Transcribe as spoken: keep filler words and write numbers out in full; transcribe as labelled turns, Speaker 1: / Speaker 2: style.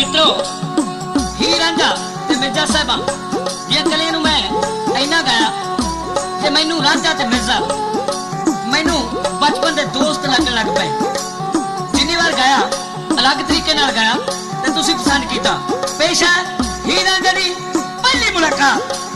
Speaker 1: मित्रों हीर रांझा ते मिर्जा साहिबा ये गले नूं मैं इन्ना गाया कि मैनू रांझा ते मिर्जा मैनू बचपन दे दोस्त लगन लग पे। जिन्नी बार गाया अलग तरीके नाल गाया ते तुसीं पसंद कीता। पेश है हीर रांझा दी पहली मुलाकात।